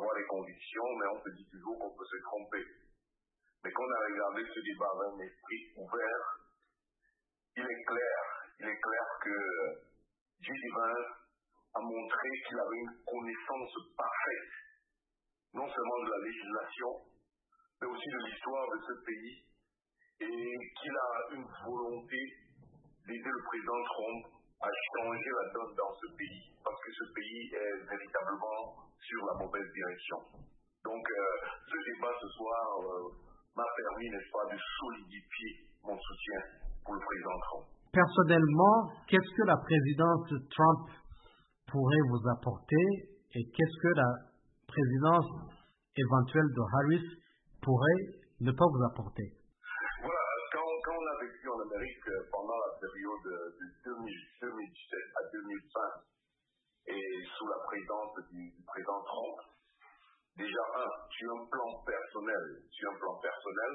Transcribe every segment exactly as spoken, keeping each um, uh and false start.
avoir des convictions, mais on se dit toujours qu'on peut se tromper. Mais quand on a regardé ce débat avec un esprit ouvert, il est clair, il est clair que Dieu divin a montré qu'il avait une connaissance parfaite, non seulement de la législation, mais aussi de l'histoire de ce pays, et qu'il a une volonté d'aider le président Trump à changer la donne dans ce pays, parce que ce pays est véritablement sur la mauvaise direction. Donc euh, ce débat ce soir euh, m'a permis, n'est-ce pas, de solidifier mon soutien pour le président Trump. Personnellement, qu'est-ce que la présidence Trump pourrait vous apporter et qu'est-ce que la présidence éventuelle de Harris pourrait ne pas vous apporter? Voilà, quand, quand on a vécu en Amérique pendant la période de deux mille dix-sept à deux mille vingt et sous la présidence du, du président Trump, déjà un, sur un plan personnel, sur un plan personnel,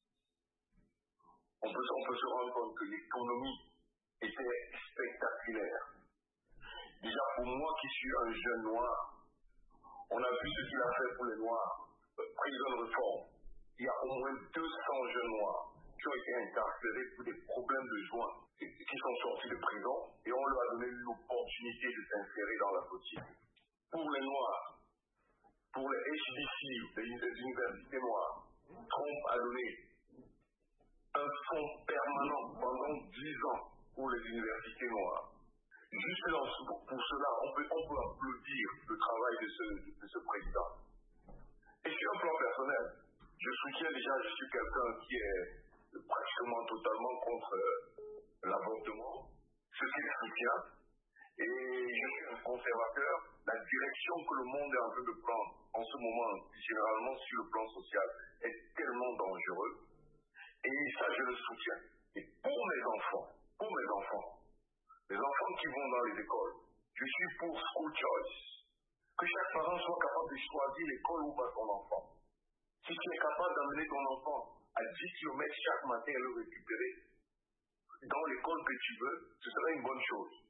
on peut, on peut se rendre compte que l'économie était spectaculaire. Déjà pour moi qui suis un jeune noir, on a vu ce qu'il a fait pour les noirs, prison reform. Il y a au moins deux cents jeunes noirs qui ont été incarcérés pour des problèmes de joint, qui sont sortis de prison et on leur a donné l'opportunité de s'insérer dans la société. Pour les noirs, pour les H B C, les universités noires, Trump a donné un fonds permanent pendant dix ans pour les universités noires. Juste dans ce, pour cela, on peut, on peut applaudir le travail de ce, de ce président. Et sur un plan personnel, je soutiens déjà, je suis quelqu'un qui est pratiquement totalement contre l'avortement, ce qu'il soutient, et je suis un conservateur. La direction que le monde est en train de prendre en ce moment, généralement sur le plan social, est tellement dangereux, et ça je le soutiens. Et pour mes enfants, pour mes enfants, les enfants qui vont dans les écoles, je suis pour school choice. Que chaque parent soit capable de choisir l'école où va son enfant. Si tu es capable d'amener ton enfant à dix kilomètres chaque matin et le récupérer dans l'école que tu veux, ce serait une bonne chose.